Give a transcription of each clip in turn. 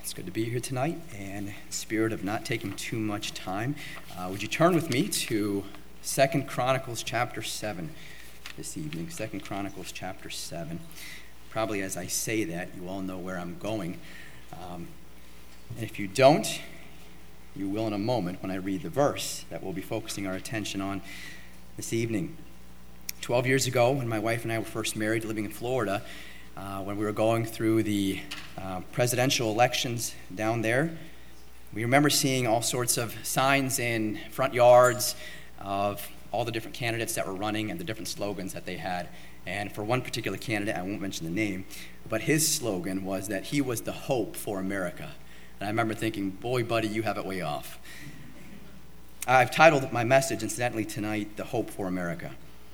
It's good to be here tonight, and in the spirit of not taking too much time, would you turn with me to 2 Chronicles chapter 7 this evening? 2 Chronicles chapter 7. Probably as I say that, you all know where I'm going. And if you don't, you will in a moment when I read the verse that we'll be focusing our attention on this evening. 12 years ago, when my wife and I were first married, living in Florida, when we were going through the presidential elections down there, we remember seeing all sorts of signs in front yards of all the different candidates that were running and the different slogans that they had. And for one particular candidate, I won't mention the name, but his slogan was that he was the hope for America. And I remember thinking, boy, buddy, you have it way off. I've titled my message, incidentally, tonight, The Hope for America.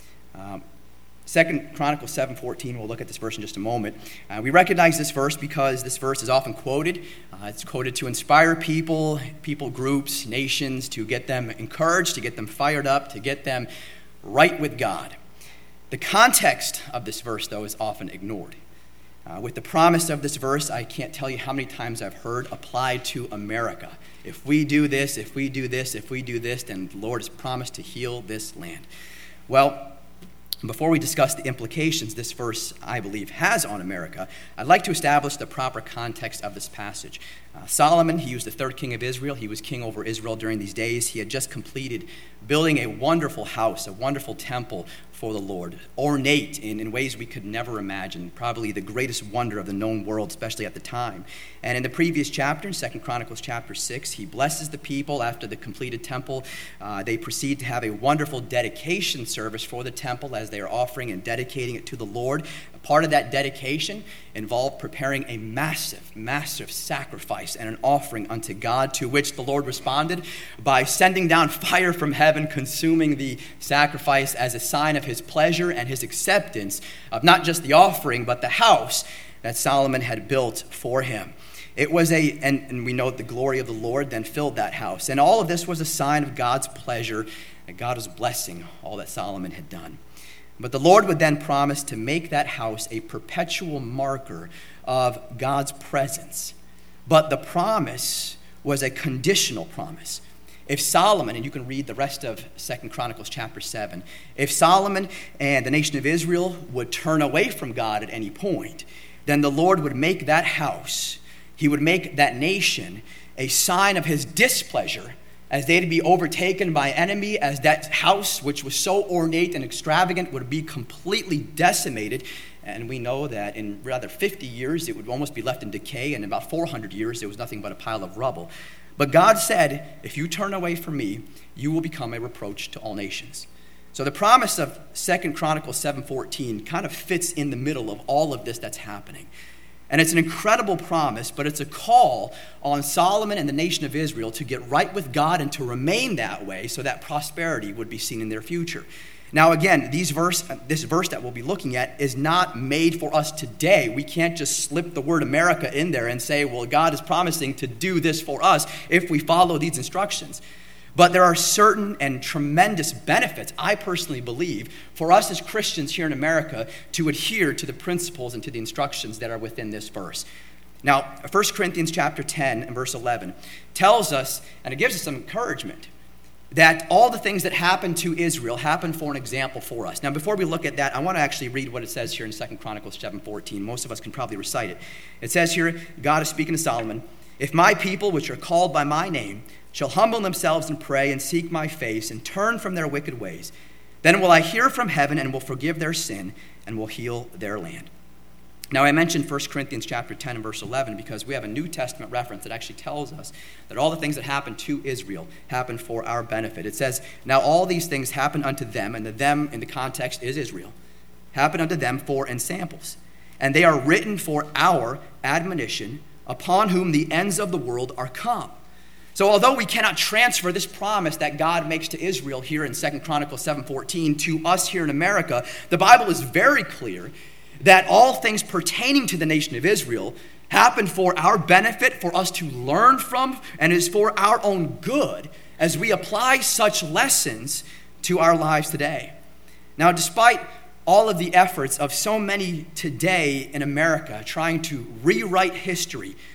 2 Chronicles 7:14, we'll look at this verse in just a moment. We recognize this verse because this verse is often quoted. It's quoted to inspire people groups, nations, to get them encouraged, to get them fired up, to get them right with God. The context of this verse, though, is often ignored. With the promise of this verse, I can't tell you how many times I've heard applied to America. If we do this, if we do this, if we do this, then the Lord has promised to heal this land. Well, before we discuss the implications this verse, I believe, has on America, I'd like to establish the proper context of this passage. Solomon, he was the third king of Israel. He was king over Israel during these days. He had just completed building a wonderful house, a wonderful temple for the Lord, ornate in ways we could never imagine, probably the greatest wonder of the known world, especially at the time. And in the previous chapter, in 2 Chronicles chapter 6, he blesses the people after the completed temple. They proceed to have a wonderful dedication service for the temple as they are offering and dedicating it to the Lord. Part of that dedication involved preparing a massive, massive sacrifice and an offering unto God, to which the Lord responded by sending down fire from heaven, consuming the sacrifice as a sign of his pleasure and his acceptance of not just the offering, but the house that Solomon had built for him. It was and we know the glory of the Lord then filled that house. And all of this was a sign of God's pleasure, and God was blessing all that Solomon had done. But the Lord would then promise to make that house a perpetual marker of God's presence. But the promise was a conditional promise. If Solomon, and you can read the rest of 2 Chronicles chapter 7, if Solomon and the nation of Israel would turn away from God at any point, then the Lord would make that house, he would make that nation a sign of his displeasure, as they'd be overtaken by enemy, as that house, which was so ornate and extravagant, would be completely decimated. And we know that in rather 50 years, it would almost be left in decay, and in about 400 years, it was nothing but a pile of rubble. But God said, if you turn away from me, you will become a reproach to all nations. So the promise of 2 Chronicles 7:14 kind of fits in the middle of all of this that's happening. And it's an incredible promise, but it's a call on Solomon and the nation of Israel to get right with God and to remain that way so that prosperity would be seen in their future. Now again, this verse that we'll be looking at is not made for us today. We can't just slip the word America in there and say, well, God is promising to do this for us if we follow these instructions. But there are certain and tremendous benefits, I personally believe, for us as Christians here in America to adhere to the principles and to the instructions that are within this verse. Now, 1 Corinthians chapter 10 and verse 11 tells us, and it gives us some encouragement, that all the things that happened to Israel happened for an example for us. Now, before we look at that, I want to actually read what it says here in 2 Chronicles 7:14. Most of us can probably recite it. It says here, God is speaking to Solomon, "If my people, which are called by my name, shall humble themselves and pray and seek my face and turn from their wicked ways, then will I hear from heaven and will forgive their sin and will heal their land." Now, I mentioned 1 Corinthians chapter 10 and verse 11 because we have a New Testament reference that actually tells us that all the things that happened to Israel happened for our benefit. It says, "Now all these things happened unto them," and the them in the context is Israel, "happened unto them for ensamples, and they are written for our admonition, upon whom the ends of the world are come." So although we cannot transfer this promise that God makes to Israel here in 2 Chronicles 7:14 to us here in America, the Bible is very clear that all things pertaining to the nation of Israel happened for our benefit, for us to learn from, and is for our own good as we apply such lessons to our lives today. Now, despite all of the efforts of so many today in America trying to rewrite history,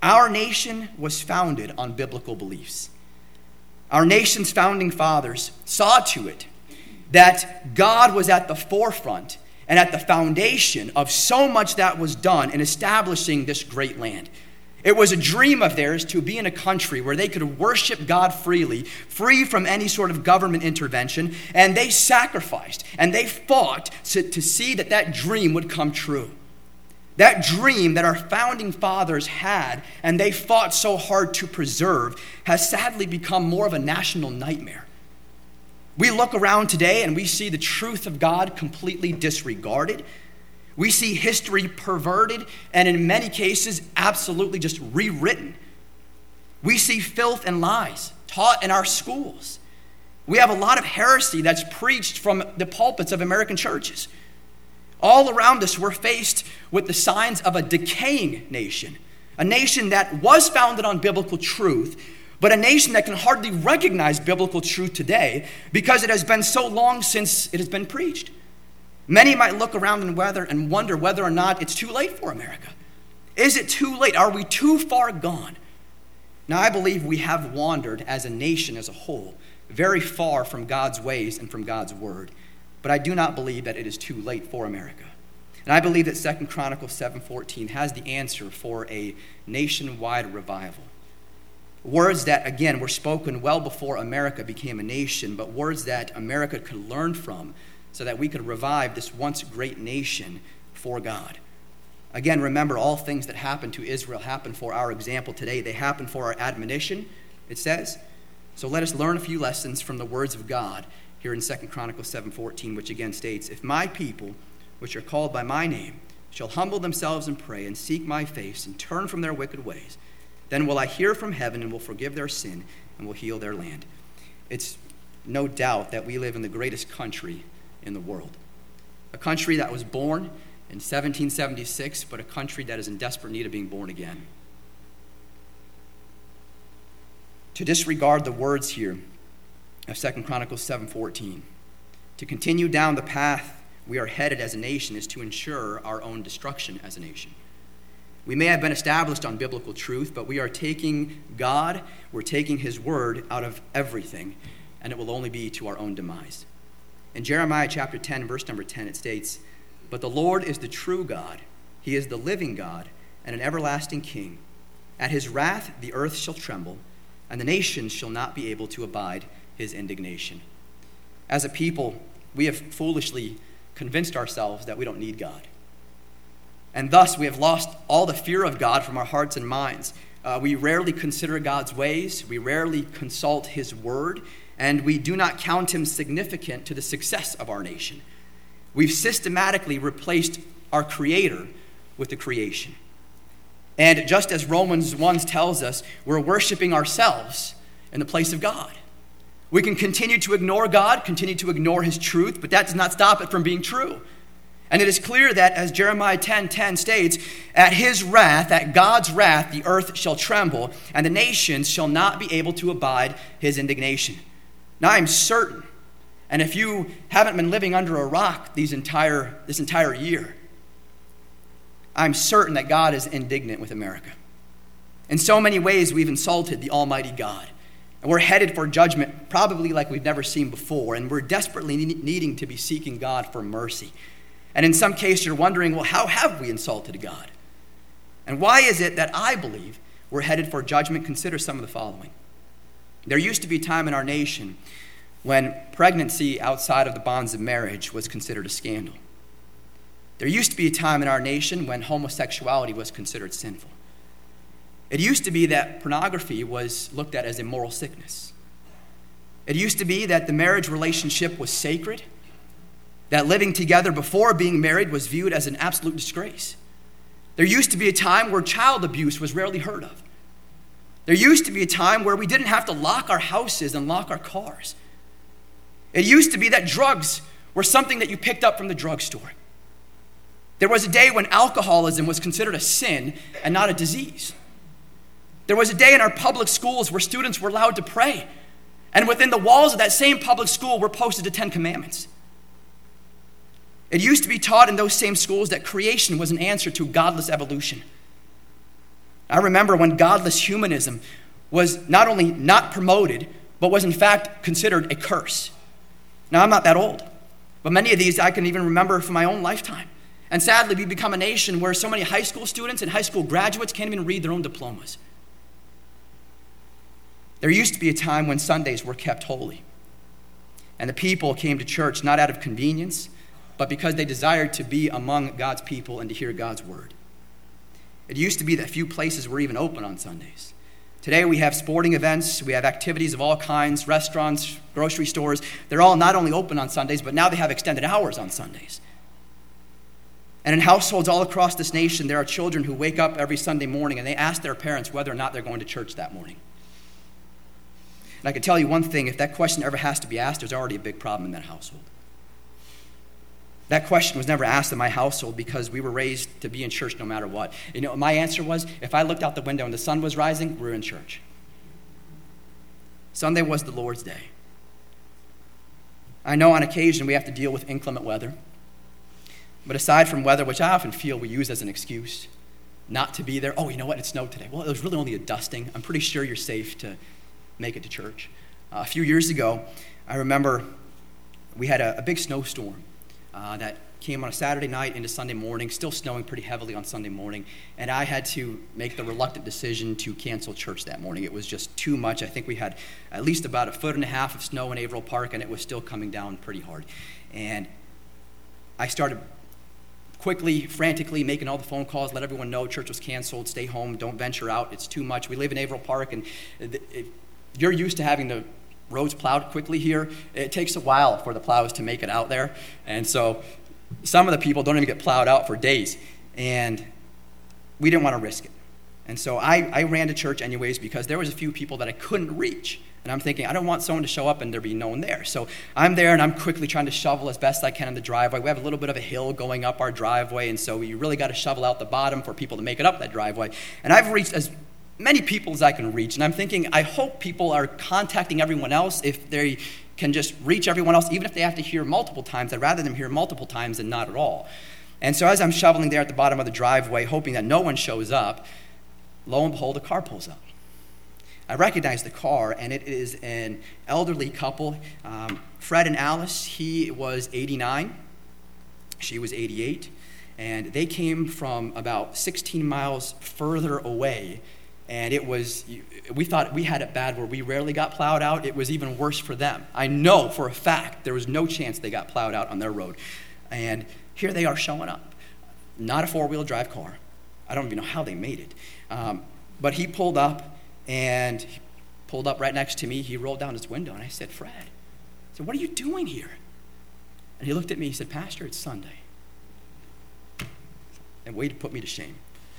Our nation was founded on biblical beliefs. Our nation's founding fathers saw to it that God was at the forefront and at the foundation of so much that was done in establishing this great land. It was a dream of theirs to be in a country where they could worship God freely, free from any sort of government intervention, and they sacrificed and they fought to see that that dream would come true. That dream that our founding fathers had and they fought so hard to preserve has sadly become more of a national nightmare. We look around today and we see the truth of God completely disregarded. We see history perverted and in many cases absolutely just rewritten. We see filth and lies taught in our schools. We have a lot of heresy that's preached from the pulpits of American churches. All around us, we're faced with the signs of a decaying nation, a nation that was founded on biblical truth, but a nation that can hardly recognize biblical truth today because it has been so long since it has been preached. Many might look around and wonder whether or not it's too late for America. Is it too late? Are we too far gone? Now, I believe we have wandered as a nation as a whole, very far from God's ways and from God's word. But I do not believe that it is too late for America. And I believe that 2 Chronicles 7:14 has the answer for a nationwide revival. Words that, again, were spoken well before America became a nation, but words that America could learn from so that we could revive this once great nation for God. Again, remember, all things that happened to Israel happened for our example today. They happened for our admonition, it says. So let us learn a few lessons from the words of God here in 2 Chronicles 7:14, which again states, "If my people, which are called by my name, shall humble themselves and pray and seek my face and turn from their wicked ways, then will I hear from heaven and will forgive their sin and will heal their land." It's no doubt that we live in the greatest country in the world. A country that was born in 1776, but a country that is in desperate need of being born again. To disregard the words here of 2 Chronicles 7:14, to continue down the path we are headed as a nation, is to ensure our own destruction as a nation. We may have been established on biblical truth, but we are taking God, we're taking his word out of everything, and it will only be to our own demise. In Jeremiah chapter 10, verse number 10, it states, "But the Lord is the true God. He is the living God and an everlasting King. At his wrath the earth shall tremble, and the nations shall not be able to abide his indignation." As a people, we have foolishly convinced ourselves that we don't need God. And thus, we have lost all the fear of God from our hearts and minds. We rarely consider God's ways. We rarely consult his word. And we do not count him significant to the success of our nation. We've systematically replaced our Creator with the creation. And just as Romans 1 tells us, we're worshiping ourselves in the place of God. We can continue to ignore God, continue to ignore his truth, but that does not stop it from being true. And it is clear that, as Jeremiah 10:10 states, at his wrath, at God's wrath, the earth shall tremble, and the nations shall not be able to abide his indignation. Now, I'm certain, and if you haven't been living under a rock this entire year, I'm certain that God is indignant with America. In so many ways, we've insulted the Almighty God. And we're headed for judgment probably like we've never seen before, and we're desperately needing to be seeking God for mercy. And in some case, you're wondering, well, how have we insulted God? And why is it that I believe we're headed for judgment? Consider some of the following. There used to be a time in our nation when pregnancy outside of the bonds of marriage was considered a scandal. There used to be a time in our nation when homosexuality was considered sinful. It used to be that pornography was looked at as a moral sickness. It used to be that the marriage relationship was sacred, that living together before being married was viewed as an absolute disgrace. There used to be a time where child abuse was rarely heard of. There used to be a time where we didn't have to lock our houses and lock our cars. It used to be that drugs were something that you picked up from the drugstore. There was a day when alcoholism was considered a sin and not a disease. There was a day in our public schools where students were allowed to pray, and within the walls of that same public school were posted the 10 Commandments. It used to be taught in those same schools that creation was an answer to godless evolution. I remember when godless humanism was not only not promoted, but was in fact considered a curse. Now, I'm not that old, but many of these I can even remember from my own lifetime. And sadly, we've become a nation where so many high school students and high school graduates can't even read their own diplomas. There used to be a time when Sundays were kept holy, and the people came to church not out of convenience, but because they desired to be among God's people and to hear God's word. It used to be that few places were even open on Sundays. Today we have sporting events, we have activities of all kinds, restaurants, grocery stores. They're all not only open on Sundays, but now they have extended hours on Sundays. And in households all across this nation, there are children who wake up every Sunday morning and they ask their parents whether or not they're going to church that morning. And I can tell you one thing, if that question ever has to be asked, there's already a big problem in that household. That question was never asked in my household because we were raised to be in church no matter what. You know, my answer was, if I looked out the window and the sun was rising, we're in church. Sunday was the Lord's day. I know on occasion we have to deal with inclement weather. But aside from weather, which I often feel we use as an excuse not to be there. Oh, you know what? It snowed today. Well, it was really only a dusting. I'm pretty sure you're safe to make it to church. A few years ago, I remember we had a big snowstorm that came on a Saturday night into Sunday morning, still snowing pretty heavily on Sunday morning, and I had to make the reluctant decision to cancel church that morning. It was just too much. I think we had at least about 1.5 feet of snow in Averill Park, and it was still coming down pretty hard. And I started quickly, frantically making all the phone calls, let everyone know church was canceled, stay home, don't venture out, it's too much. We live in Averill Park, and you're used to having the roads plowed quickly here. It takes a while for the plows to make it out there. And so some of the people don't even get plowed out for days. And we didn't want to risk it. And so I ran to church anyways because there was a few people that I couldn't reach. And I'm thinking, I don't want someone to show up and there be no one there. So I'm there and I'm quickly trying to shovel as best I can in the driveway. We have a little bit of a hill going up our driveway. And so you really got to shovel out the bottom for people to make it up that driveway. And I've reached as many people as I can reach. And I'm thinking, I hope people are contacting everyone else if they can just reach everyone else, even if they have to hear multiple times. I'd rather them hear multiple times than not at all. And so as I'm shoveling there at the bottom of the driveway, hoping that no one shows up, lo and behold, a car pulls up. I recognize the car, and it is an elderly couple. Fred and Alice, he was 89. She was 88. And they came from about 16 miles further away. And it was, we thought we had it bad where we rarely got plowed out. It was even worse for them. I know for a fact there was no chance they got plowed out on their road. And here they are showing up. Not a four-wheel drive car. I don't even know how they made it. But he pulled up, and he pulled up right next to me. He rolled down his window, and I said, Fred, I said, what are you doing here? And he looked at me. He said, Pastor, it's Sunday. And way to put me to shame.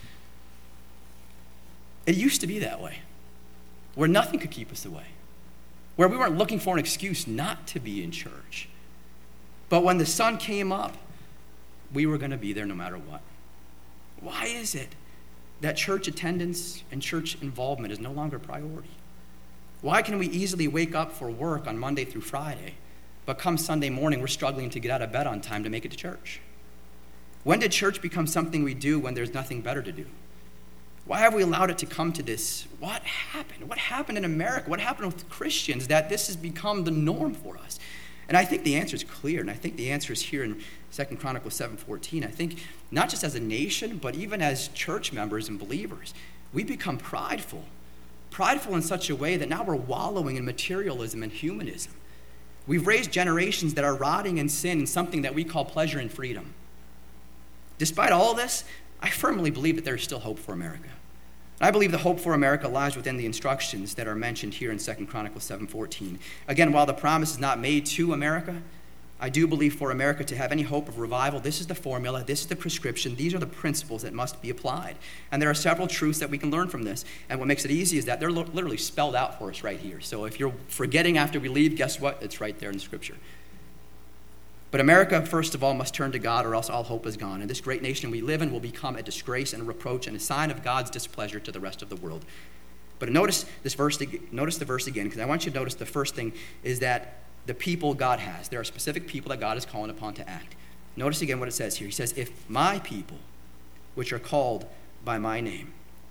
It used to be that way, where nothing could keep us away, where we weren't looking for an excuse not to be in church. But when the sun came up, we were going to be there no matter what. Why is it that church attendance and church involvement is no longer a priority? Why can we easily wake up for work on Monday through Friday, but come Sunday morning, we're struggling to get out of bed on time to make it to church? When did church become something we do when there's nothing better to do? Why have we allowed it to come to this? What happened? What happened in America? What happened with Christians that this has become the norm for us? And I think the answer is clear, and I think the answer is here in 2 Chronicles 7:14. I think not just as a nation, but even as church members and believers, we become prideful in such a way that now we're wallowing in materialism and humanism. We've raised generations that are rotting in sin in something that we call pleasure and freedom. Despite all this, I firmly believe that there is still hope for America. I believe the hope for America lies within the instructions that are mentioned here in 2 Chronicles 7:14. Again, while the promise is not made to America, I do believe for America to have any hope of revival, this is the formula, this is the prescription, these are the principles that must be applied. And there are several truths that we can learn from this. And what makes it easy is that they're literally spelled out for us right here. So if you're forgetting after we leave, guess what? It's right there in Scripture. But America, first of all, must turn to God or else all hope is gone. And this great nation we live in will become a disgrace and a reproach and a sign of God's displeasure to the rest of the world. But notice the verse again, because I want you to notice the first thing is that the people God has. There are specific people that God is calling upon to act. Notice again what it says here. He says, if my people, which are called by my name.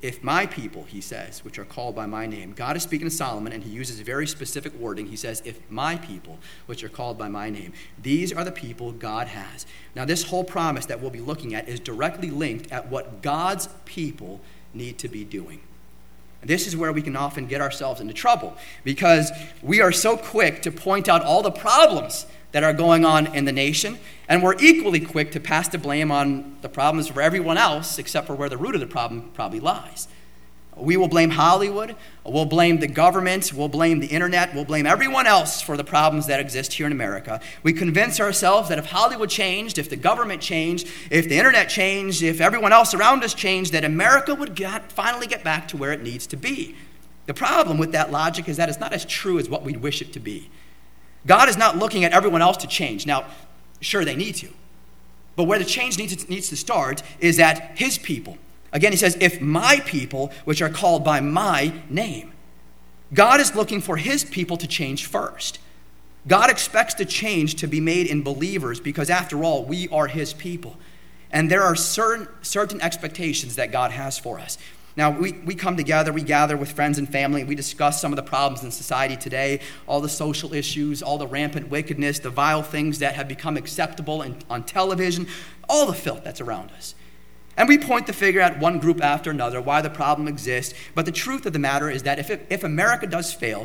If my people, he says, which are called by my name. God is speaking to Solomon, and he uses very specific wording. He says, if my people, which are called by my name. These are the people God has. Now, this whole promise that we'll be looking at is directly linked at what God's people need to be doing. And this is where we can often get ourselves into trouble, because we are so quick to point out all the problems that are going on in the nation, and we're equally quick to pass the blame on the problems for everyone else, except for where the root of the problem probably lies. We will blame Hollywood, we'll blame the government, we'll blame the internet, we'll blame everyone else for the problems that exist here in America. We convince ourselves that if Hollywood changed, if the government changed, if the internet changed, if everyone else around us changed, that America would finally get back to where it needs to be. The problem with that logic is that it's not as true as what we wish it to be. God is not looking at everyone else to change. Now, sure, they need to. But where the change needs to start is at his people. Again, he says, if my people, which are called by my name. God is looking for his people to change first. God expects the change to be made in believers because, after all, we are his people. And there are certain expectations that God has for us. Now, we come together, we gather with friends and family, we discuss some of the problems in society today, all the social issues, all the rampant wickedness, the vile things that have become acceptable on television, all the filth that's around us. And we point the finger at one group after another, why the problem exists. But the truth of the matter is that if America does fail,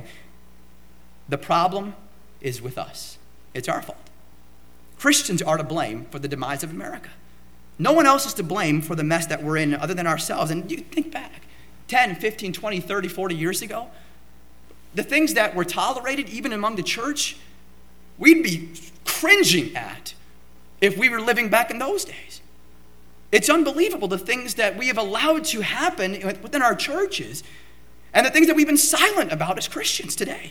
the problem is with us. It's our fault. Christians are to blame for the demise of America. No one else is to blame for the mess that we're in other than ourselves. And you think back 10, 15, 20, 30, 40 years ago, the things that were tolerated even among the church, we'd be cringing at if we were living back in those days. It's unbelievable the things that we have allowed to happen within our churches and the things that we've been silent about as Christians today.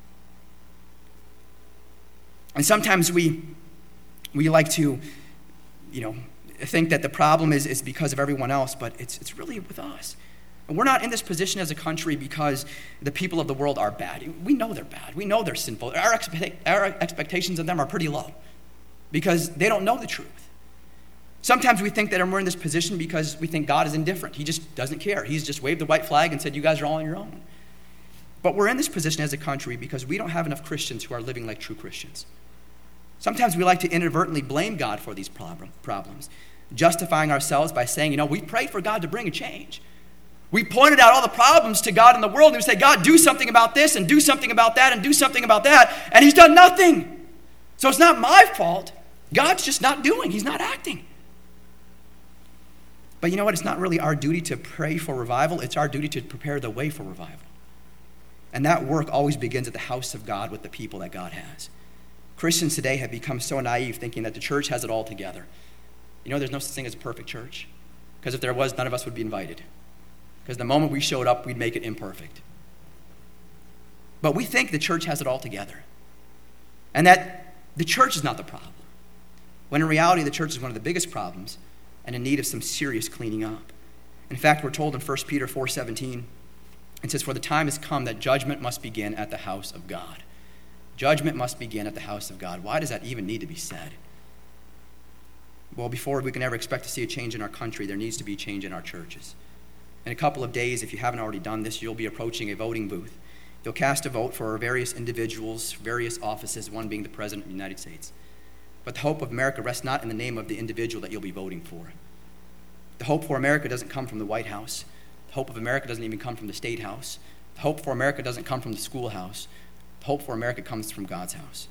And sometimes we like to, think that the problem is because of everyone else, but it's really with us. And we're not in this position as a country because the people of the world are bad. We know they're bad. We know they're sinful. Our expectations of them are pretty low because they don't know the truth. Sometimes we think that we're in this position because we think God is indifferent. He just doesn't care. He's just waved the white flag and said, you guys are all on your own. But we're in this position as a country because we don't have enough Christians who are living like true Christians. Sometimes we like to inadvertently blame God for these problems, justifying ourselves by saying, we prayed for God to bring a change. We pointed out all the problems to God in the world, and we say, God, do something about this, and do something about that, and do something about that, and he's done nothing. So it's not my fault. God's just not doing. He's not acting. But you know what? It's not really our duty to pray for revival. It's our duty to prepare the way for revival. And that work always begins at the house of God with the people that God has. Christians today have become so naive thinking that the church has it all together. There's no such thing as a perfect church. Because if there was, none of us would be invited. Because the moment we showed up, we'd make it imperfect. But we think the church has it all together. And that the church is not the problem. When in reality, the church is one of the biggest problems and in need of some serious cleaning up. In fact, we're told in 1 Peter 4:17, it says, for the time has come that judgment must begin at the house of God. Judgment must begin at the house of God. Why does that even need to be said? Well, before we can ever expect to see a change in our country, there needs to be a change in our churches. In a couple of days, if you haven't already done this, you'll be approaching a voting booth. You'll cast a vote for various individuals, various offices, one being the President of the United States. But the hope of America rests not in the name of the individual that you'll be voting for. The hope for America doesn't come from the White House. The hope of America doesn't even come from the State House. The hope for America doesn't come from the schoolhouse. The hope for America comes from God's house.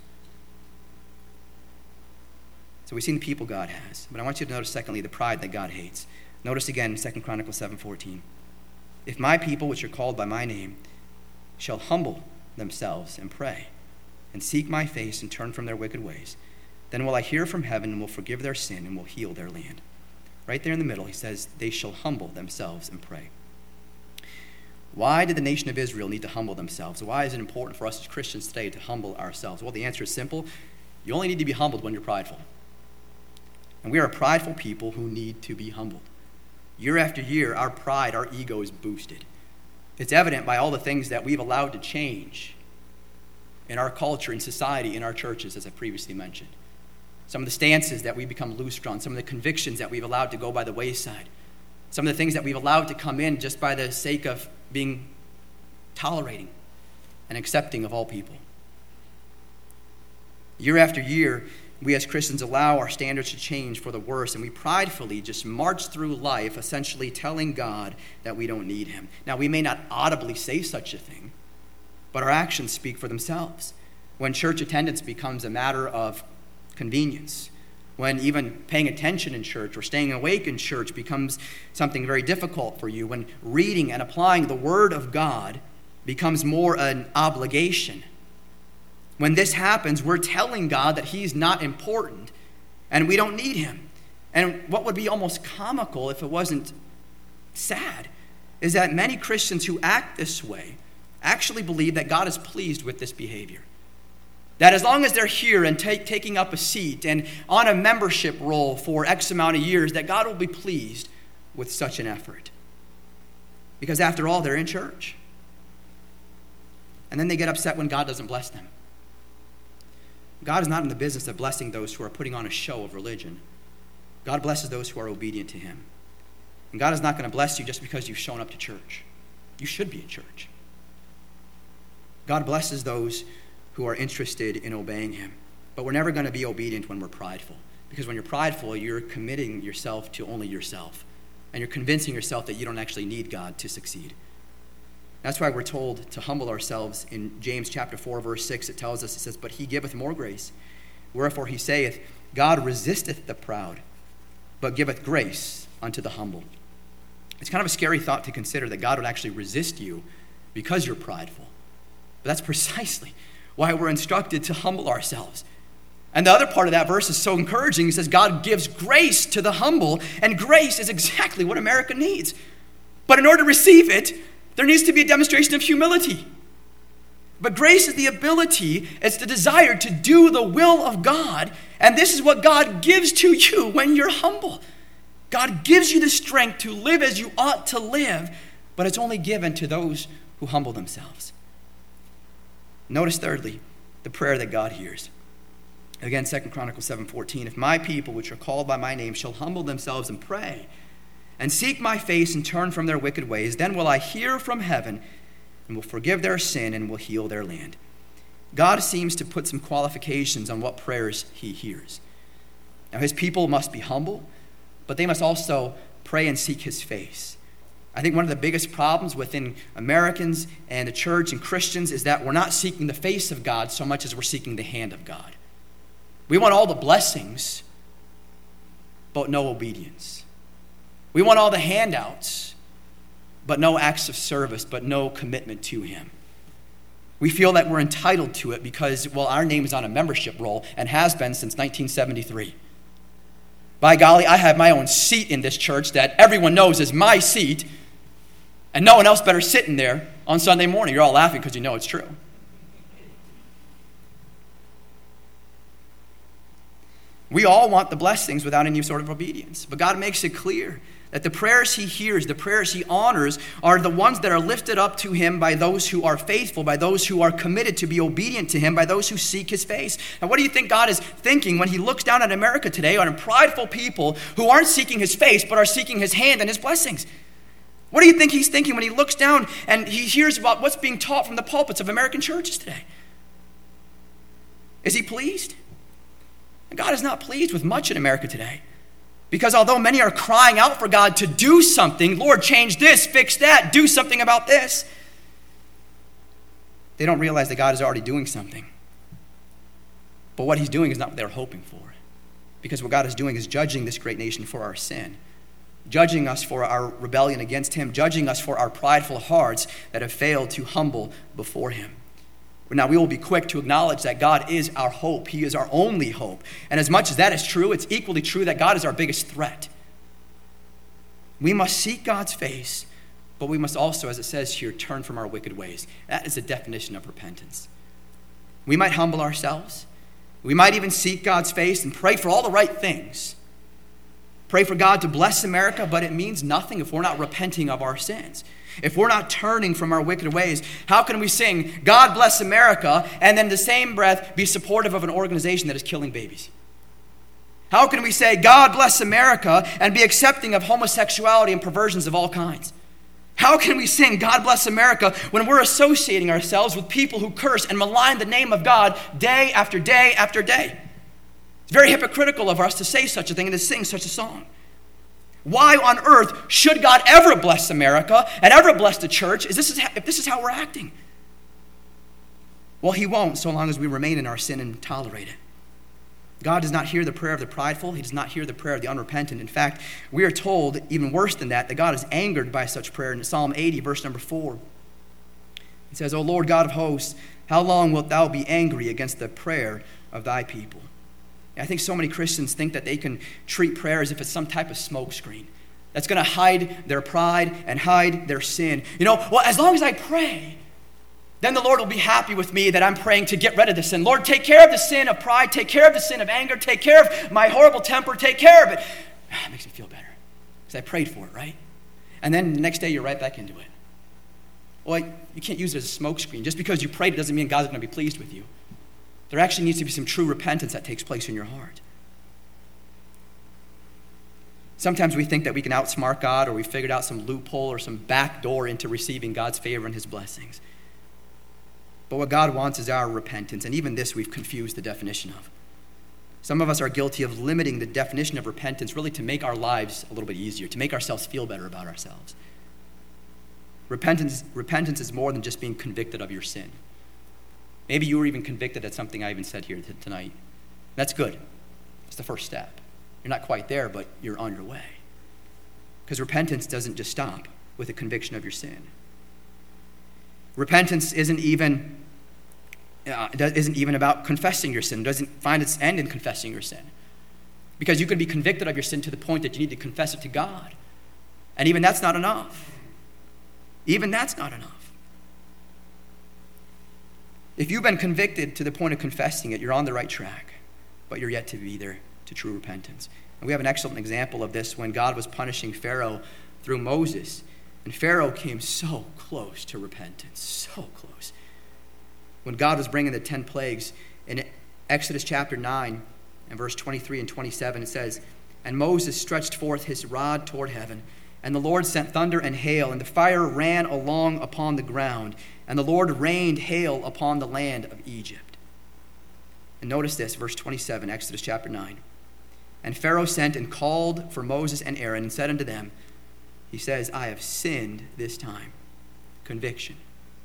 So we've seen the people God has. But I want you to notice, secondly, the pride that God hates. Notice again 2 Chronicles 7:14. If my people, which are called by my name, shall humble themselves and pray and seek my face and turn from their wicked ways, then will I hear from heaven and will forgive their sin and will heal their land. Right there in the middle, he says, they shall humble themselves and pray. Why did the nation of Israel need to humble themselves? Why is it important for us as Christians today to humble ourselves? Well, the answer is simple. You only need to be humbled when you're prideful. And we are a prideful people who need to be humbled. Year after year, our pride, our ego is boosted. It's evident by all the things that we've allowed to change in our culture, in society, in our churches, as I previously mentioned. Some of the stances that we become loose on, some of the convictions that we've allowed to go by the wayside, Some of the things that we've allowed to come in just by the sake of being tolerating and accepting of all people. Year after year, we as Christians allow our standards to change for the worse, and we pridefully just march through life essentially telling God that we don't need him. Now, we may not audibly say such a thing, but our actions speak for themselves. When church attendance becomes a matter of convenience, when even paying attention in church or staying awake in church becomes something very difficult for you, when reading and applying the Word of God becomes more an obligation, when this happens, we're telling God that he's not important and we don't need him. And what would be almost comical if it wasn't sad is that many Christians who act this way actually believe that God is pleased with this behavior. That as long as they're here and taking up a seat and on a membership roll for X amount of years, that God will be pleased with such an effort. Because after all, they're in church. And then they get upset when God doesn't bless them. God is not in the business of blessing those who are putting on a show of religion. God blesses those who are obedient to him. And God is not going to bless you just because you've shown up to church. You should be in church. God blesses those who are interested in obeying him. But we're never going to be obedient when we're prideful. Because when you're prideful, you're committing yourself to only yourself. And you're convincing yourself that you don't actually need God to succeed. That's why we're told to humble ourselves. In James chapter 4, verse 6, it tells us, it says, "But he giveth more grace. Wherefore he saith, God resisteth the proud, but giveth grace unto the humble." It's kind of a scary thought to consider that God would actually resist you because you're prideful. But that's precisely why we're instructed to humble ourselves. And the other part of that verse is so encouraging. It says God gives grace to the humble, and grace is exactly what America needs. But in order to receive it, there needs to be a demonstration of humility. But grace is the ability, it's the desire to do the will of God. And this is what God gives to you when you're humble. God gives you the strength to live as you ought to live, but it's only given to those who humble themselves. Notice thirdly, the prayer that God hears. Again, 2 Chronicles 7:14, "If my people, which are called by my name, shall humble themselves and pray, and seek my face and turn from their wicked ways, then will I hear from heaven and will forgive their sin and will heal their land." God seems to put some qualifications on what prayers he hears. Now, his people must be humble, but they must also pray and seek his face. I think one of the biggest problems within Americans and the church and Christians is that we're not seeking the face of God so much as we're seeking the hand of God. We want all the blessings, but no obedience. We want all the handouts, but no acts of service, but no commitment to him. We feel that we're entitled to it because, well, our name is on a membership roll and has been since 1973. By golly, I have my own seat in this church that everyone knows is my seat, and no one else better sit in there on Sunday morning. You're all laughing because you know it's true. We all want the blessings without any sort of obedience. But God makes it clear that the prayers he hears, the prayers he honors, are the ones that are lifted up to him by those who are faithful, by those who are committed to be obedient to him, by those who seek his face. And what do you think God is thinking when he looks down at America today on prideful people who aren't seeking his face, but are seeking his hand and his blessings? What do you think he's thinking when he looks down and he hears about what's being taught from the pulpits of American churches today? Is he pleased? And God is not pleased with much in America today. Because although many are crying out for God to do something, Lord, change this, fix that, do something about this, they don't realize that God is already doing something. But what he's doing is not what they're hoping for. Because what God is doing is judging this great nation for our sin, judging us for our rebellion against him, judging us for our prideful hearts that have failed to humble before him. Now, we will be quick to acknowledge that God is our hope. He is our only hope. And as much as that is true, it's equally true that God is our biggest threat. We must seek God's face, but we must also, as it says here, turn from our wicked ways. That is the definition of repentance. We might humble ourselves. We might even seek God's face and pray for all the right things. Pray for God to bless America, but it means nothing if we're not repenting of our sins. If we're not turning from our wicked ways, how can we sing, God bless America, and then in the same breath be supportive of an organization that is killing babies? How can we say, God bless America, and be accepting of homosexuality and perversions of all kinds? How can we sing God bless America when we're associating ourselves with people who curse and malign the name of God day after day after day? It's very hypocritical of us to say such a thing and to sing such a song. Why on earth should God ever bless America and ever bless the church if this is how we're acting? Well, he won't so long as we remain in our sin and tolerate it. God does not hear the prayer of the prideful. He does not hear the prayer of the unrepentant. In fact, we are told, even worse than that God is angered by such prayer in Psalm 80, verse number 4. It says, O Lord God of hosts, how long wilt thou be angry against the prayer of thy people? I think so many Christians think that they can treat prayer as if it's some type of smokescreen that's going to hide their pride and hide their sin. Well, as long as I pray, then the Lord will be happy with me that I'm praying to get rid of the sin. Lord, take care of the sin of pride. Take care of the sin of anger. Take care of my horrible temper. Take care of it. It makes me feel better because I prayed for it, right? And then the next day you're right back into it. Well, you can't use it as a smokescreen. Just because you prayed, it doesn't mean God's going to be pleased with you. There actually needs to be some true repentance that takes place in your heart. Sometimes we think that we can outsmart God, or we figured out some loophole or some back door into receiving God's favor and his blessings. But what God wants is our repentance, and even this we've confused the definition of. Some of us are guilty of limiting the definition of repentance really to make our lives a little bit easier, to make ourselves feel better about ourselves. Repentance is more than just being convicted of your sin. Maybe you were even convicted at something I even said here tonight. That's good. It's the first step. You're not quite there, but you're on your way. Because repentance doesn't just stop with a conviction of your sin. Repentance isn't even about confessing your sin. It doesn't find its end in confessing your sin. Because you can be convicted of your sin to the point that you need to confess it to God. And even that's not enough. Even that's not enough. If you've been convicted to the point of confessing it, you're on the right track, but you're yet to be there to true repentance. And we have an excellent example of this when God was punishing Pharaoh through Moses. And Pharaoh came so close to repentance, so close. When God was bringing the 10 plagues, in Exodus chapter 9 and verse 23 and 27, it says, And Moses stretched forth his rod toward heaven, and the Lord sent thunder and hail, and the fire ran along upon the ground, and the Lord rained hail upon the land of Egypt. And notice this, verse 27, Exodus chapter 9. And Pharaoh sent and called for Moses and Aaron and said unto them, he says, I have sinned this time. Conviction.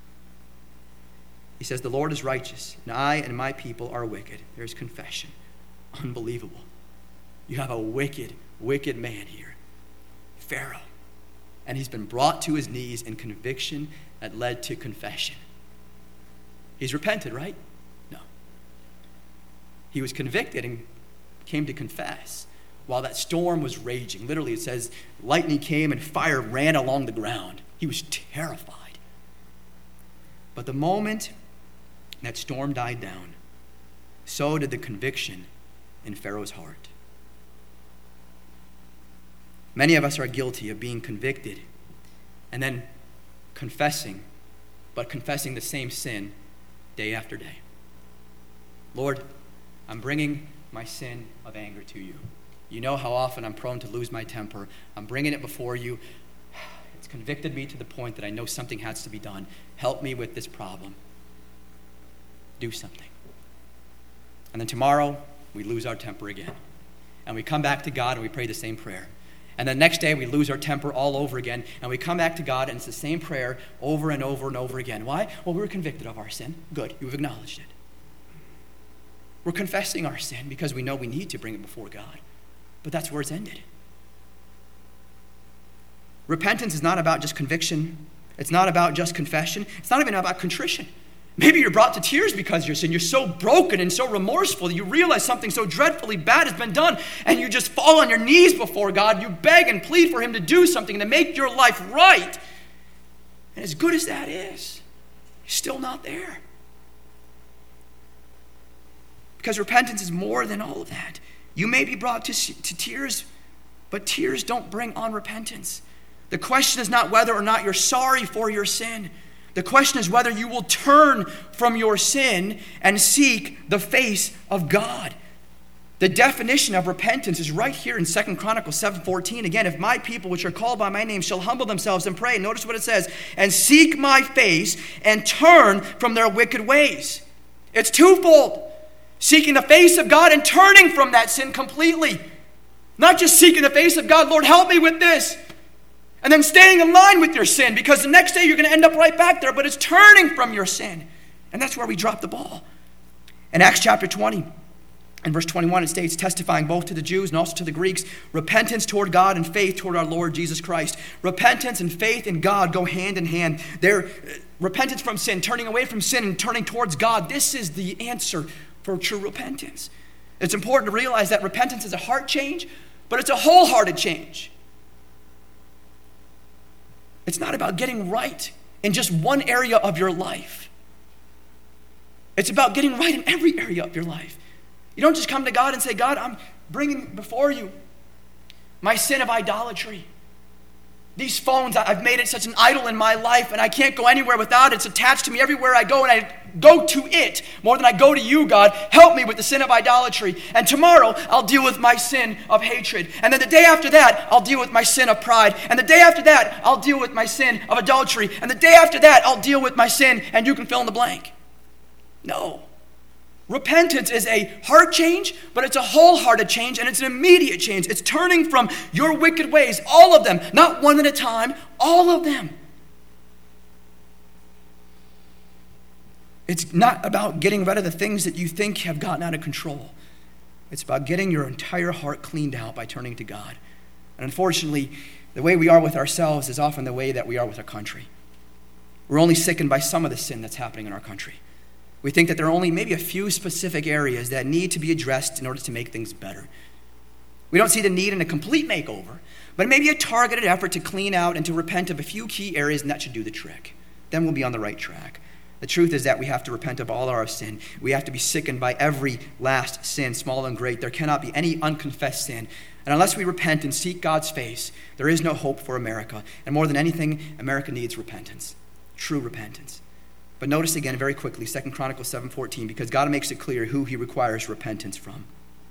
He says, the Lord is righteous, and I and my people are wicked. There's confession. Unbelievable. You have a wicked, wicked man here, Pharaoh. And he's been brought to his knees in conviction that led to confession. He's repented, right? No. He was convicted and came to confess while that storm was raging. Literally, it says, lightning came and fire ran along the ground. He was terrified. But the moment that storm died down, so did the conviction in Pharaoh's heart. Many of us are guilty of being convicted and then confessing, but confessing the same sin day after day. Lord, I'm bringing my sin of anger to you. You know how often I'm prone to lose my temper. I'm bringing it before you. It's convicted me to the point that I know something has to be done. Help me with this problem. Do something. And then tomorrow, we lose our temper again. And we come back to God and we pray the same prayer. And the next day, we lose our temper all over again. And we come back to God and it's the same prayer over and over and over again. Why? Well, we were convicted of our sin. Good. You've acknowledged it. We're confessing our sin because we know we need to bring it before God. But that's where it's ended. Repentance is not about just conviction. It's not about just confession. It's not even about contrition. Maybe you're brought to tears because of your sin. You're so broken and so remorseful that you realize something so dreadfully bad has been done, and you just fall on your knees before God. You beg and plead for him to do something to make your life right. And as good as that is, you're still not there. Because repentance is more than all of that. You may be brought to tears, but tears don't bring on repentance. The question is not whether or not you're sorry for your sin. The question is whether you will turn from your sin and seek the face of God. The definition of repentance is right here in 2 Chronicles 7:14. Again, if my people which are called by my name shall humble themselves and pray, notice what it says, and seek my face and turn from their wicked ways. It's twofold. Seeking the face of God and turning from that sin completely. Not just seeking the face of God, Lord, help me with this. And then staying in line with your sin, because the next day you're going to end up right back there, but it's turning from your sin. And that's where we drop the ball. In Acts chapter 20, in verse 21, it states, testifying both to the Jews and also to the Greeks, repentance toward God and faith toward our Lord Jesus Christ. Repentance and faith in God go hand in hand. Repentance from sin, turning away from sin and turning towards God. This is the answer for true repentance. It's important to realize that repentance is a heart change, but it's a wholehearted change. It's not about getting right in just one area of your life. It's about getting right in every area of your life. You don't just come to God and say, God, I'm bringing before you my sin of idolatry. These phones, I've made it such an idol in my life, and I can't go anywhere without it. It's attached to me everywhere I go, and I go to it more than I go to you, God. Help me with the sin of idolatry. And tomorrow, I'll deal with my sin of hatred. And then the day after that, I'll deal with my sin of pride. And the day after that, I'll deal with my sin of adultery. And the day after that, I'll deal with my sin, and you can fill in the blank. No. Repentance is a heart change, but it's a wholehearted change, and it's an immediate change. It's turning from your wicked ways, all of them, not one at a time, all of them. It's not about getting rid of the things that you think have gotten out of control. It's about getting your entire heart cleaned out by turning to God. And unfortunately, the way we are with ourselves is often the way that we are with our country. We're only sickened by some of the sin that's happening in our country. We think that there are only maybe a few specific areas that need to be addressed in order to make things better. We don't see the need in a complete makeover, but maybe a targeted effort to clean out and to repent of a few key areas, and that should do the trick. Then we'll be on the right track. The truth is that we have to repent of all our sin. We have to be sickened by every last sin, small and great. There cannot be any unconfessed sin. And unless we repent and seek God's face, there is no hope for America. And more than anything, America needs repentance, true repentance. But notice again very quickly, 2 Chronicles 7:14, because God makes it clear who he requires repentance from.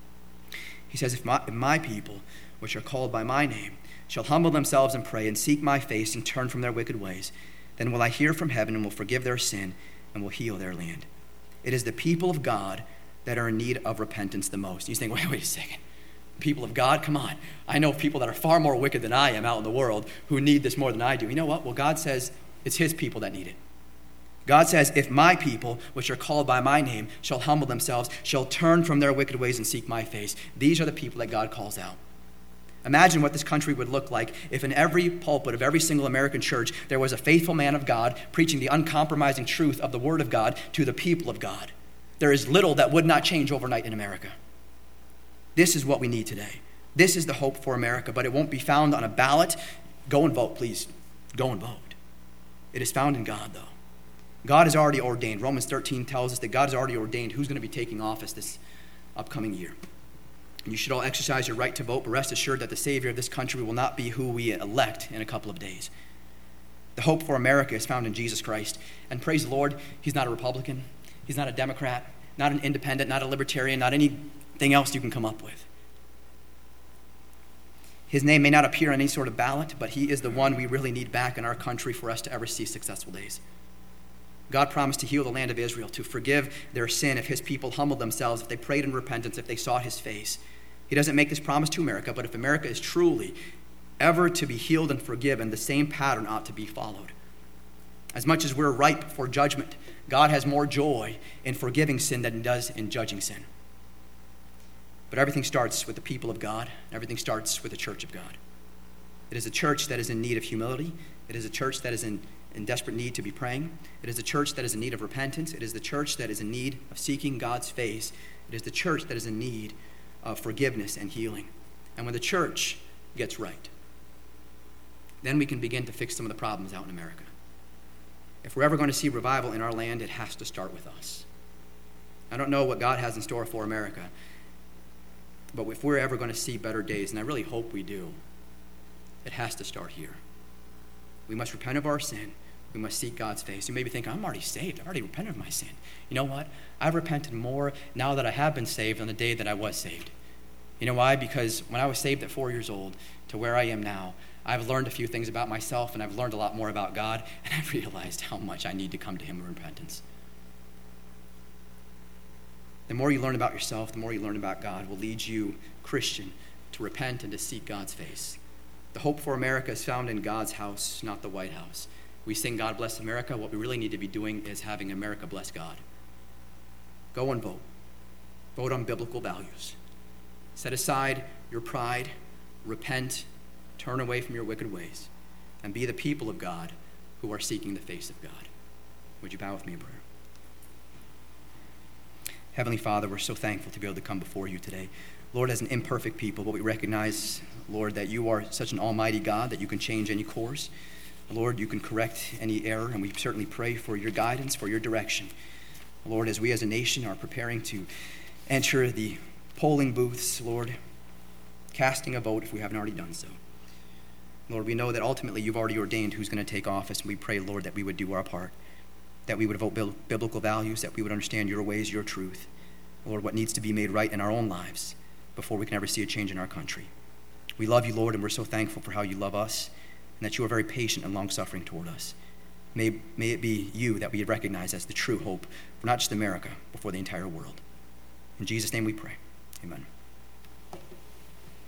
He says, if my people, which are called by my name, shall humble themselves and pray and seek my face and turn from their wicked ways, then will I hear from heaven and will forgive their sin and will heal their land. It is the people of God that are in need of repentance the most. You think, wait a second. People of God, come on. I know people that are far more wicked than I am out in the world who need this more than I do. You know what? Well, God says it's his people that need it. God says, if my people, which are called by my name, shall humble themselves, shall turn from their wicked ways and seek my face. These are the people that God calls out. Imagine what this country would look like if in every pulpit of every single American church there was a faithful man of God preaching the uncompromising truth of the Word of God to the people of God. There is little that would not change overnight in America. This is what we need today. This is the hope for America, but it won't be found on a ballot. Go and vote, please. Go and vote. It is found in God, though. God has already ordained. Romans 13 tells us that God has already ordained who's going to be taking office this upcoming year. And you should all exercise your right to vote, but rest assured that the Savior of this country will not be who we elect in a couple of days. The hope for America is found in Jesus Christ. And praise the Lord, he's not a Republican. He's not a Democrat, not an independent, not a libertarian, not anything else you can come up with. His name may not appear on any sort of ballot, but he is the one we really need back in our country for us to ever see successful days. God promised to heal the land of Israel, to forgive their sin if his people humbled themselves, if they prayed in repentance, if they sought his face. He doesn't make this promise to America, but if America is truly ever to be healed and forgiven, the same pattern ought to be followed. As much as we're ripe for judgment, God has more joy in forgiving sin than he does in judging sin. But everything starts with the people of God. Everything starts with the church of God. It is a church that is in need of humility. It is a church that is in desperate need to be praying. It is a church that is in need of repentance. It is the church that is in need of seeking God's face. It is the church that is in need of forgiveness and healing. And when the church gets right, then we can begin to fix some of the problems out in America. If we're ever going to see revival in our land, it has to start with us. I don't know what God has in store for America, but if we're ever going to see better days, and I really hope we do, it has to start here. We must repent of our sin. We must seek God's face. You may be thinking, I'm already saved. I've already repented of my sin. You know what? I've repented more now that I have been saved than the day that I was saved. You know why? Because when I was saved at 4 years old to where I am now, I've learned a few things about myself, and I've learned a lot more about God, and I've realized how much I need to come to him in repentance. The more you learn about yourself, the more you learn about God will lead you, Christian, to repent and to seek God's face. The hope for America is found in God's house, not the White House. We sing God bless America. What we really need to be doing is having America bless God. Go and vote. Vote on biblical values. Set aside your pride, repent, turn away from your wicked ways, and be the people of God who are seeking the face of God. Would you bow with me in prayer? Heavenly Father, we're so thankful to be able to come before you today. Lord, as an imperfect people, but we recognize, Lord, that you are such an almighty God that you can change any course. Lord, you can correct any error, and we certainly pray for your guidance, for your direction. Lord, as we as a nation are preparing to enter the polling booths, Lord, casting a vote if we haven't already done so. Lord, we know that ultimately you've already ordained who's going to take office, and we pray, Lord, that we would do our part, that we would vote biblical values, that we would understand your ways, your truth. Lord, what needs to be made right in our own lives before we can ever see a change in our country. We love you, Lord, and we're so thankful for how you love us, and that you are very patient and long-suffering toward us. May it be you that we recognize as the true hope for not just America, but for the entire world. In Jesus' name we pray. Amen.